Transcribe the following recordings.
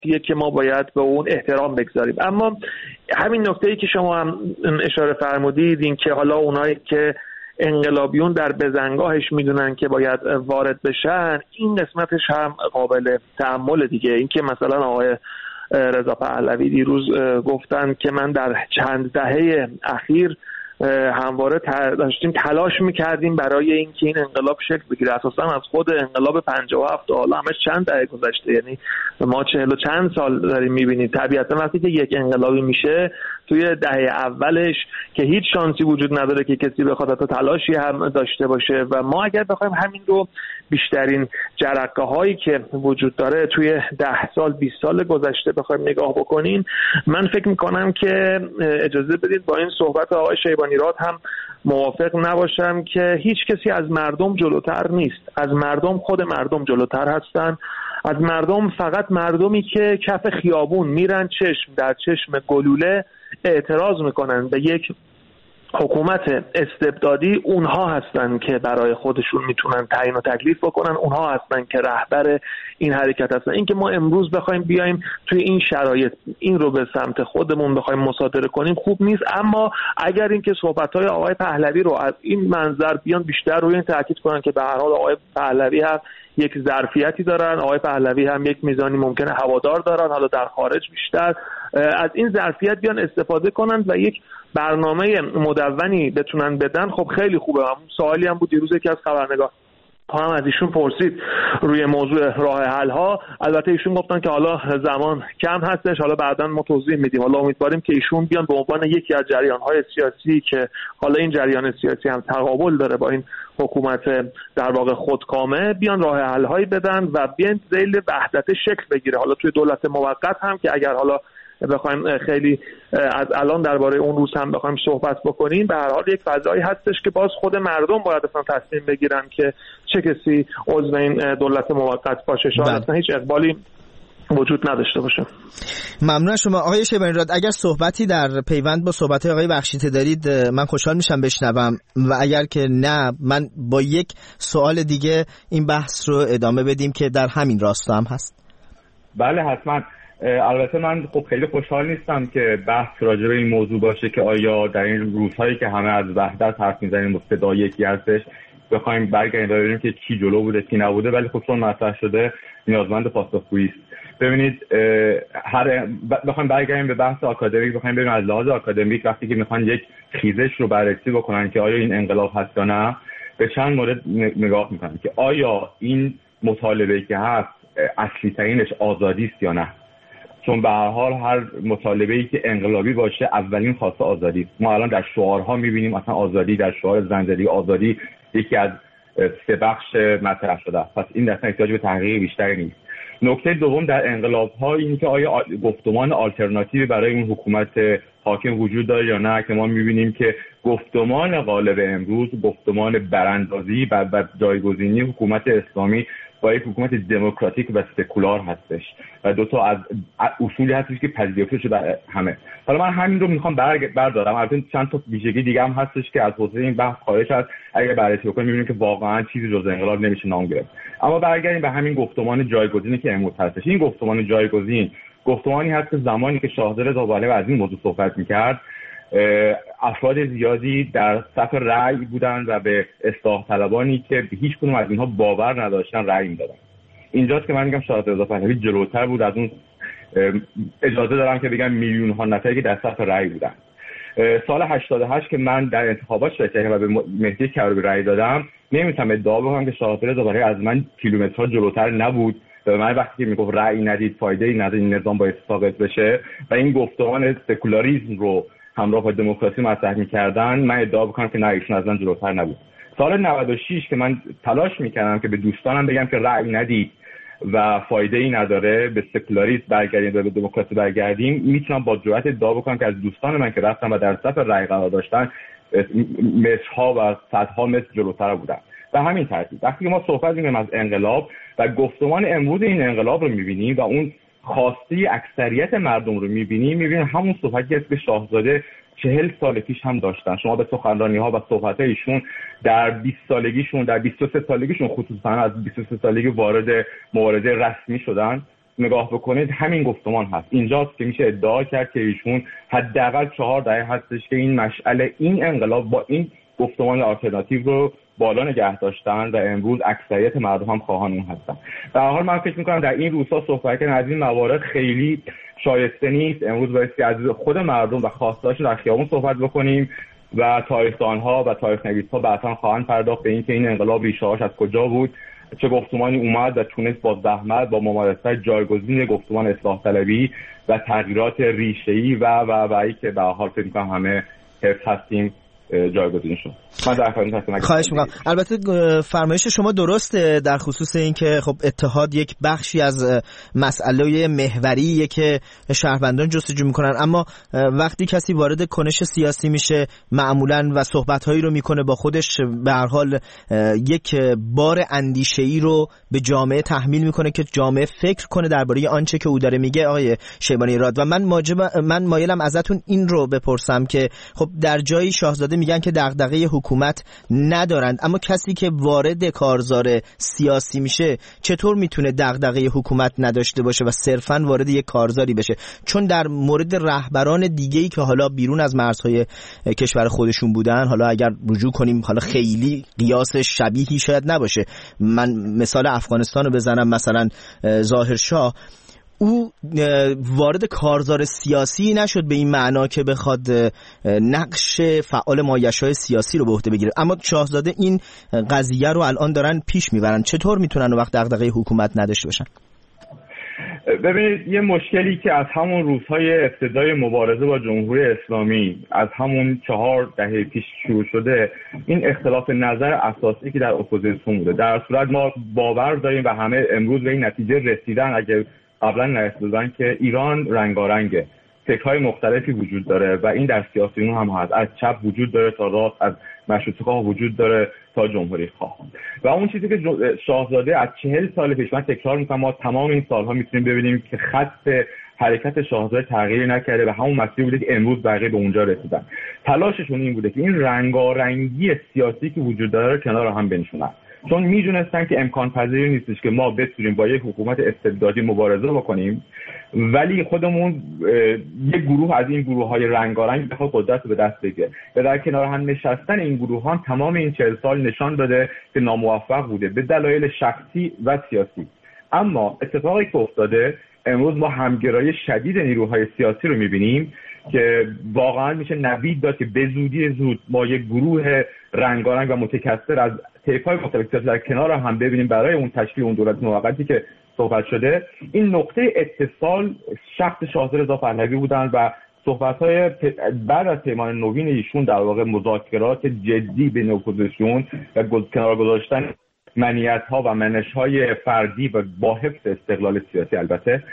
که ما باید به اون احترام بگذاریم. اما همین نکته‌ای که شما هم اشاره فرمودید، این که حالا اونایی که انقلابیون در بزنگاهش میدونن که باید وارد بشن، این قسمتش هم قابل تأمل دیگه. این که مثلا آقای رضا پهلوی دیروز گفتن که من در چند دهه اخیر همواره داشتیم تلاش میکردیم برای اینکه این انقلاب شکل بگیره. اساسا از خود انقلاب 57 تا حالا همش چند دهه گذشته، یعنی ما 40 و چند سال داریم میبینیم. طبیعتا وقتی که یک انقلابی میشه توی دهه اولش که هیچ شانسی وجود نداره که کسی بخواد تا تلاشی هم داشته باشه و ما اگر بخوایم همین رو بیشترین جرقه هایی که وجود داره توی 10 سال 20 سال گذشته بخوایم نگاه بکنیم، من فکر میکنم که اجازه بدید با این صحبت آقای شیبانیراد هم موافق نباشم که هیچ کسی از مردم جلوتر نیست. از مردم خود مردم جلوتر هستن. از مردم فقط مردمی که کف خیابون میرن چشم در چشم گلوله اعتراض میکنن به یک حکومت استبدادی، اونها هستن که برای خودشون میتونن تعیین و تکلیف بکنن، اونها هستن که رهبر این حرکت هستن. این که ما امروز بخوایم بیایم توی این شرایط این رو به سمت خودمون بخوایم مصادره کنیم خوب نیست. اما اگر اینکه صحبت‌های آقای پهلوی رو از این منظر بیان بیشتر روی این تاکید کنن که به هر حال آقای پهلوی هم یک ظرفیتی دارن، آقای پهلوی هم یک میزانی ممکنه هوادار دارن، حالا در خارج بیشتر، از این ظرفیت بیان استفاده کنن و یک برنامه مدونی بتونن بدن، خب خیلی خوبه. همون سوالی هم بود دیروز که از خبرنگار هم از ایشون پرسید روی موضوع راه حل ها. البته ایشون گفتن که حالا زمان کم هستش، حالا بعداً ما توضیح میدیم. حالا امیدواریم که ایشون بیان به عنوان یکی از جریان‌های سیاسی که حالا این جریان سیاسی هم تقابل داره با این حکومت در واقع خودکامه، بیان راه حل هایی بدن و بیان ذیل وحدت شکل بگیره. حالا توی دولت موقت هم که اگر حالا بخوایم خیلی از الان درباره اون روز هم بخوایم صحبت بکنیم، به هر حال یک فضایی هستش که باز خود مردم باید اصلا تصمیم بگیرن که چه کسی عضو این دولت موقت باشه. شاید اصلا هیچ اقبالی وجود نداشته باشه. ممنون شما آقای شیبانیراد. اگر صحبتی در پیوند با صحبت‌های آقای بخشیده دارید من خوشحال میشم بشنوم، و اگر که نه من با یک سوال دیگه این بحث رو ادامه بدیم که در همین راستا هم هست. بله حتما. البته من خب خیلی خوشحال نیستم که بحث راجع به این موضوع باشه که آیا در این روزهایی که همه از وحدت حرف میزنیم و صدا یکی هستش بخوایم برگردیم ببینیم که چی جلو بوده چی نبوده، ولی خب چون مطرح شده نیازمند پاسخگویی است. ببینید بخوایم برگردیم به بحث آکادمیک، بخوایم ببینیم از لحاظ آکادمیک وقتی که میخوان یک خیزش رو بررسی بکنن که آیا این انقلاب هست یا نه، به چند مورد نگاه میکنن که آیا این مطالبه که هست اصلی ترینش آزادی است یا نه. چون به هر حال هر مطالبه‌ای که انقلابی باشه اولین خواسته آزادی است. ما الان در شعارها می‌بینیم مثلا آزادی، در شعار زنجیری آزادی یکی از 3 بخش مطرح شده است. پس این اصلا احتیاج به تحقیق بیشتری نیست. نکته دوم در انقلاب‌ها این که آیا گفتمان آلترناتیوی برای این حکومت حاکم وجود داره یا نه، که ما می‌بینیم که گفتمان غالب امروز گفتمان براندازی و جایگزینی حکومت اسلامی با یک حکومت دموکراتیک و سکولار هستش و دو تا از اصولی هستش که پذیرفته شده همه. حالا من همین رو میخوام بردارم. البته چند تا ویژگی دیگه هم هستش که از حوزه این بحث خارج است. اگه بررسی بکنیم میبینیم که واقعا چیزی جز انقلاب نمیشه نام گرفت. اما برگردیم به همین گفتمان جایگزینی که امروز هستش. این گفتمان جایگزین گفتمانی هست که زمانی که شاهزاده رضا پهلوی از این موضوع صحبت میکرد افراد زیادی در صف رأی بودن و به اصلاح طلبانی که به هیچ کدوم از اینها باور نداشتن رأی میدادن. اینجاست که من میگم شاهزاده رضا پهلوی جلوتر بود از اون، اجازه دارم که بگم میلیون ها نفری که در صف رأی بودن. سال 88 که من در انتخابات شرکت کردم و به مهدی کروبی رأی دادم، نمیتونم ادعا بکنم که شاهزاده رضا پهلوی از من کیلومترها جلوتر نبود. و من وقتی که میگفت رأی ندید فایده‌ای نداره این نظام باید ساقط بشه و این گفتمان سکولاریسم رو همراه با دموکراسی مطرح می‌کردن، من ادعا بکنم که نه ایشون از من جلوتر نبود. سال 96 که من تلاش می‌کردم که به دوستانم بگم که رأی ندید و فایده‌ای نداره، به سکولاریسم برگردیم و به دموکراسی برگردیم، میتونم با جرأت ادعا بکنم که از دوستان من که رفتن و در صف رأی قرار داشتن مترها و صدها متر جلوتر بودن. و همین ترتیب وقتی ما صحبت می‌کنیم از انقلاب و گفتمان امروز این انقلاب رو می‌بینیم و اون خواسته اکثریت مردم رو می‌بینیم همون صحبتی است که شاهزاده 40 سال پیش هم داشتن. شما به سخنرانی‌ها و صحبت‌های ایشون در 20 سالگیشون، در 23 سالگیشون خصوصا از 23 سالگی وارد مبارزه رسمی شدن، نگاه بکنید همین گفتمان هست. اینجاست که میشه ادعا کرد که ایشون حداقل 4 دهه هستش که این مشعل، این انقلاب با این گفتمان آلترناتیو رو بالا نگه داشتن و امروز اکثریت مردم هم خواهان اون هستن. در حال من فکر می‌کنم در این روزها صحبت کردن از این موارد خیلی شایسته نیست. امروز باید از خود مردم و خواستاشون در خیابون صحبت بکنیم و تاریخ‌دان‌ها و تاریخ‌نویس‌ها بعداً خواهند پرداخت به اینکه این انقلاب ریشه‌هاش از کجا بود، چه گفتمانی اومد و تونست با زحمت با ممارست جایگزین گفتمان اصلاح طلبی و تغییرات ریشه‌ای و که به حال فکر می‌کنم همه حرف هستیم جایگزین شد. من در خواهش می‌کنم. البته فرمایش شما درسته در خصوص این که خب اتحاد یک بخشی از مسئله محوریه که شهروندان جستجو میکنن، اما وقتی کسی وارد کنش سیاسی میشه معمولاً و صحبت‌هایی رو میکنه با خودش به هر حال یک بار اندیشه‌ای رو به جامعه تحمیل میکنه که جامعه فکر کنه درباره آنچه که او داره میگه. آقای شیبانی راد، و من مایلم ازتون این رو بپرسم که خب در جایی شاهزاده میگن که دغدغه حکومت ندارند، اما کسی که وارد کارزار سیاسی میشه چطور میتونه دغدغه حکومت نداشته باشه و صرفاً وارد یک کارزاری بشه؟ چون در مورد رهبران دیگه‌ای که حالا بیرون از مرزهای کشور خودشون بودن، حالا اگر رجوع کنیم حالا خیلی قیاس شبیهی شاید نباشه، من مثال افغانستان رو بزنم، مثلا ظاهر شاه، او وارد کارزار سیاسی نشد به این معنا که بخواد نقش فعال مایش‌های سیاسی رو به عهده بگیره، اما شاهزاده این قضیه رو الان دارن پیش میبرن. چطور میتونن وقت دغدغه حکومت نداشته باشن؟ ببینید، یه مشکلی که از همون روزهای ابتدای مبارزه با جمهوری اسلامی از همون 4 دهه پیش شروع شده، این اختلاف نظر اساسی که در اپوزیسیون بوده. در صورت ما باور داریم و همه امروز به این نتیجه رسیدن، اگه قبلا نرسیدن، که ایران رنگارنگه، فکرهای مختلفی وجود داره و این در سیاسیون هم هست، از چپ وجود داره تا راست، از مشروطه‌خواه وجود داره تا جمهوری خواه. و اون چیزی که شاهزاده از 40 سال پیش، من تکرار میکنم، ما تمام این سالها میتونیم ببینیم که خط حرکت شاهزاده تغییر نکرده و همون مسیر بوده که امروز بقیه به اونجا رسیدن. تلاششون این بوده که این رنگارنگی سیاسی که وجود داره کنار هم بنشونن، چون میدونستن که امکان پذیر نیستش که ما بتونیم با یک حکومت استبدادی مبارزه بکنیم ولی خودمون یک گروه از این گروه‌های رنگارنگ بخواد قدرت به دست بگیره. و در کنار هم نشستن این گروه‌ها تمام این 40 سال نشان داده که ناموفق بوده به دلایل شخصی و سیاسی. اما اتفاقی که افتاده امروز ما همگرایی شدید نیروهای سیاسی رو می‌بینیم که واقعا میشه نوید داد که به زودی زود ما یک گروه رنگارنگ و متکثر از طیف‌های مختلف در کنار هم ببینیم برای اون تشکیل اون دولت موقتی که صحبت شده. این نقطه اتصال شخص شاهزاده رضا پهلوی بودن و صحبت‌های بعد از پیمان نوین ایشون در واقع مذاکرات جدی بین اپوزیسیون و کنار گذاشتن منیت‌ها و منش‌های فردی و با حفظ استقلال سیاسی البته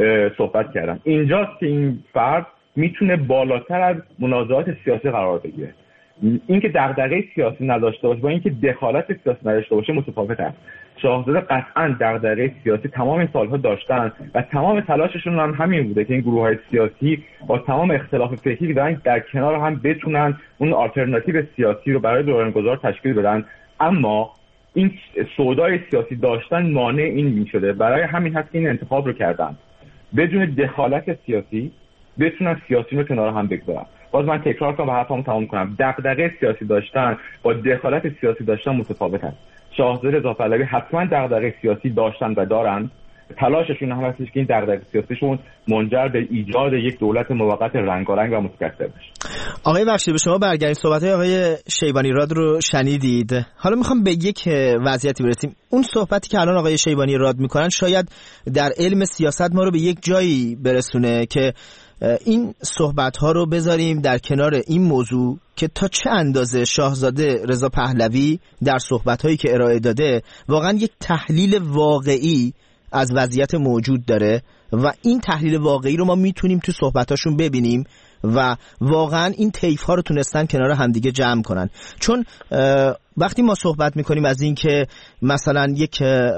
صحبت کردن. اینجاست که این فرد میتونه بالاتر از منازعات سیاسی قرار بگیره. اینکه دغدغه سیاسی نداشته باشه با اینکه دخالت سیاسی نداشته باشه متفاوت است. شاهزاده قطعاً دغدغه سیاسی تمام این سالها داشتن و تمام تلاششون هم همین بوده که این گروه‌های سیاسی با تمام اختلاف فکری که دارن در کنار هم بتونن اون آلترناتیو سیاسی رو برای دورانگذار تشکیل بدن. اما این سودای سیاسی داشتن مانع این میشده. برای همین هست که این انتخاب رو کردن، بدون دخالت سیاسی بتونن سیاسی رو کنار هم بگذارن. باز من تکرار کنم و حرفمو تمام کنم، دغدغه سیاسی داشتن با دخالت سیاسی داشتن متفاوت است. شاهزاده رضا پهلوی حتما دغدغه سیاسی داشتن و دارن، تلاششون هم هستش که این دغدغه سیاسیشون منجر به ایجاد یک دولت موقت رنگارنگ و متکثر بشه. آقای بخشی، به شما برگردیم. صحبت‌های آقای شیبانی راد رو شنیدید. حالا میخوام به یک وضعیتی برسیم. اون صحبتی که الان آقای شیبانی راد میکنن شاید در علم سیاست ما رو به یک جایی برسونه که این صحبت‌ها رو بذاریم در کنار این موضوع که تا چه اندازه شاهزاده رضا پهلوی در صحبت‌هایی که ارائه داده واقعا یک تحلیل واقعی از وضعیت موجود داره و این تحلیل واقعی رو ما میتونیم تو صحبتاشون ببینیم و واقعا این طیف‌ها رو تونستن کنار همدیگه جمع کنن. چون وقتی ما صحبت میکنیم از این که مثلا یک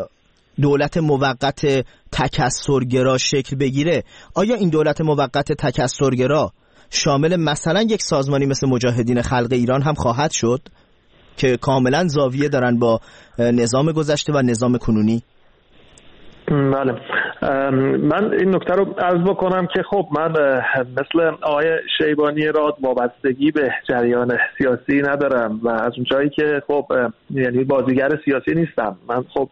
دولت موقت تکثرگرا شکل بگیره، آیا این دولت موقت تکثرگرا شامل مثلا یک سازمانی مثل مجاهدین خلق ایران هم خواهد شد که کاملا زاویه دارن با نظام گذشته و نظام کنونی؟ بله، من این نکته رو عرض بکنم که خب من مثل آقای شیبانی راد وابستگی به جریان سیاسی ندارم و از اونجایی که خب یعنی بازیگر سیاسی نیستم. من خب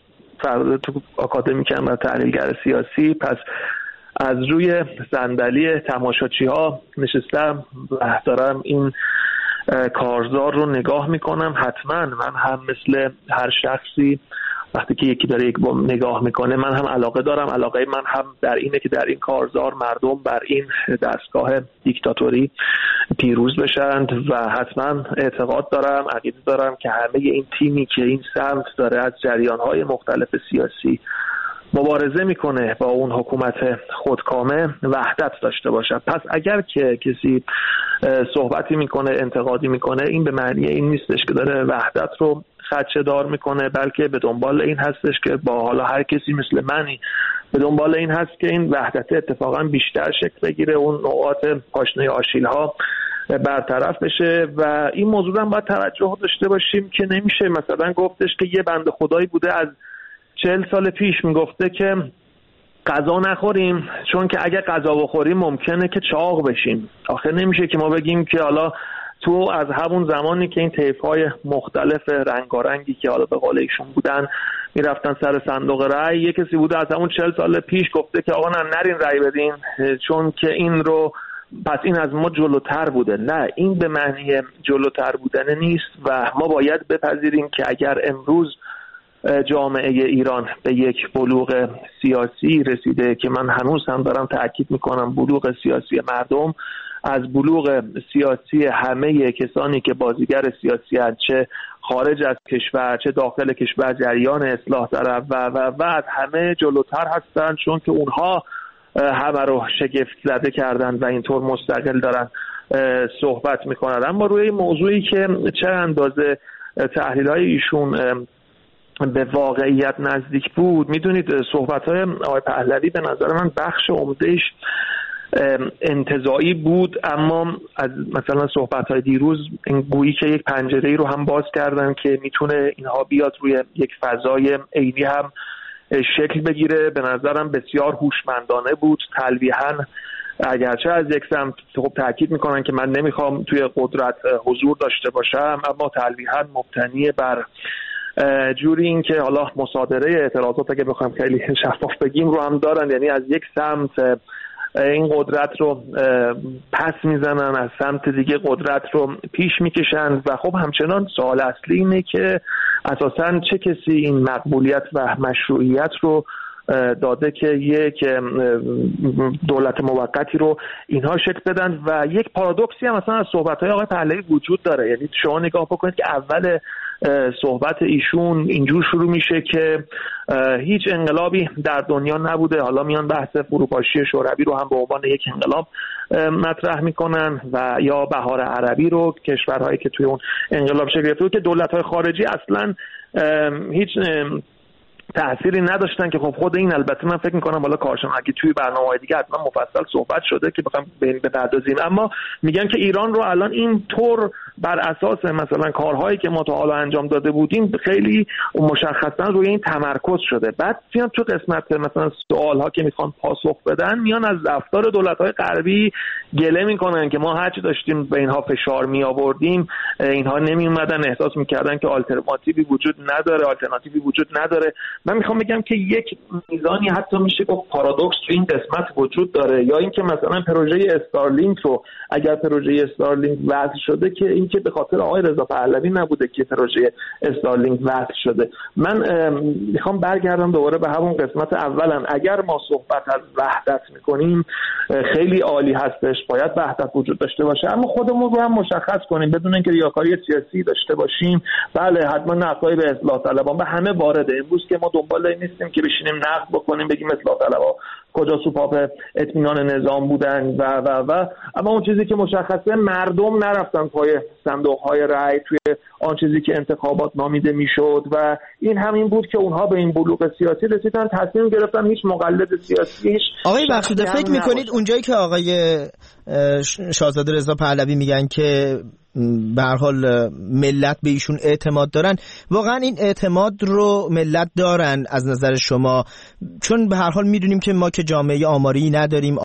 تو آکادمیکم و تحلیلگر سیاسی، پس از روی صندلی تماشاچی ها نشستم و دارم این کارزار رو نگاه میکنم. حتما من هم مثل هر شخصی وقتی که یکی داره یک نگاه میکنه من هم علاقه دارم. علاقه من هم در اینه که در این کارزار مردم بر این دستگاه دیکتاتوری پیروز بشند و حتما اعتقاد دارم، عقیده دارم که همه این تیمی که این سمت داره از جریانهای مختلف سیاسی مبارزه میکنه با اون حکومت خودکامه وحدت داشته باشه. پس اگر که کسی صحبتی میکنه، انتقادی میکنه، این به معنی این نیستش که داره وحدت رو خدشه دار میکنه، بلکه به دنبال این هستش که با حالا هر کسی مثل منی به دنبال این هست که این وحدت اتفاقا بیشتر شکل بگیره، اون نقاط پاشنه آشیل ها برطرف بشه. و این موضوع هم باید توجه داشته باشیم که نمیشه مثلا گفتش که یه بنده خدایی بوده از 40 سال پیش میگفته که غذا نخوریم چون که اگه غذا بخوریم ممکنه که چاق بشیم. آخه نمیشه که ما بگیم که حالا تو از همون زمانی که این طیف‌های مختلف رنگارنگی که حالا به قول ایشون بودن میرفتن سر صندوق رأی، یه کسی بوده از همون 40 سال پیش گفته که آقا نرین رأی بدین چون که این رو پس این از ما جلوتر بوده. نه، این به معنی جلوتر بودن نیست و ما باید بپذیریم که اگر امروز جامعه ایران به یک بلوغ سیاسی رسیده که من هنوز هم دارم تأکید میکنم بلوغ سیاسی مردم از بلوغ سیاسی همه کسانی که بازیگر سیاسی هستند، چه خارج از کشور چه داخل کشور، جریان اصلاح طلب و از همه جلوتر هستند، چون که اونها همه رو شگفت زده کردن و اینطور مستقل دارن صحبت میکنن. اما روی موضوعی که چه اندازه تحلیل‌های ایشون به واقعیت نزدیک بود، میدونید صحبت‌های آقای پهلوی به نظر من بخش عمده‌اش انتزاعی بود، اما از مثلا صحبت‌های دیروز این گویی که یک پنجره‌ای رو هم باز کردن که میتونه اینها بیاد روی یک فضای عینی هم شکل بگیره. به نظرم بسیار هوشمندانه بود. تلویحاً اگرچه از یک سمت خب تاکید میکنن که من نمیخوام توی قدرت حضور داشته باشم، اما تلویحاً مبتنی بر جوری این که حالا مصادره اعتراضات اگه بخوایم خیلی شفاف بگیم رو هم دارن، یعنی از یک سمت این قدرت رو پس میزنن، از سمت دیگه قدرت رو پیش میکشن و خب همچنان سوال اصلی اینه که اساساً چه کسی این مقبولیت و مشروعیت رو داده که یک دولت موقتی رو اینها شکل بدن. و یک پارادوکسی هم مثلا از صحبت‌های آقای پهلوی وجود داره، یعنی شما نگاه بکنید که اول صحبت ایشون اینجور شروع میشه که هیچ انقلابی در دنیا نبوده، حالا میان بحث فروپاشی شوروی رو هم به عنوان یک انقلاب مطرح میکنن و یا بهار عربی رو، کشورهایی که توی اون انقلاب شکل گرفته که دولت‌های خارجی اصلاً هیچ تأثیری نداشتن که خب خود این البته من فکر میکنم حالا کارشناسی توی برنامه‌های دیگه حتما مفصل صحبت شده که بخوام به این بپردازیم، اما میگن که ایران رو الان این طور بر اساس مثلا کارهایی که ما تا حالا انجام داده بودیم خیلی مشخصا روی این تمرکز شده. بعد میان تو قسمت مثلا سوال‌ها که میخوان پاسخ بدن میان از رفتار دولت‌های غربی گله میکنن که ما هرچی داشتیم به اینها فشار می آوردیم اینها نمی اومدن، احساس میکردن که آلترناتیوی وجود نداره. من میخوام بگم که یک میزانی حتی میشه گفت پارادوکس تو این قسمت وجود داره، یا اینکه مثلا پروژه استارلینک رو اگر پروژه استارلینک وضع شده که اینکه به خاطر آقای رضا پهلوی نبوده که پروژه استارلینک وضع شده. من میخوام برگردم دوباره به همون قسمت اولم. اگر ما صحبت از وحدت میکنیم خیلی عالی هستش، باید وحدت وجود داشته باشه، اما خودمون رو هم مشخص کنیم بدون اینکه ریاکاری سیاسی داشته باشیم. بله حتما نقدای به اصلاح طلبان به همه وارده، امروز که ما دنبال این نیستیم که بشینیم نقد بکنیم بگیم اصلاح طلبها کجا سوپاپ اطمینان نظام بودن و اما اون چیزی که مشخصه مردم نرفتن پای صندوق‌های رأی توی آن چیزی که انتخابات نامیده میشد و این همین بود که اونها به این بلوغ سیاسی رسیدن، تصمیم گرفتن هیچ مقلد سیاسیش. آقای بخشیده فکر میکنید اونجایی که آقای شاهزاده رضا پهلوی میگن که به هر حال ملت به ایشون اعتماد دارن، واقعا این اعتماد رو ملت دارن از نظر شما؟ چون به هر حال میدونیم که ما که جامعه آماری نداریم،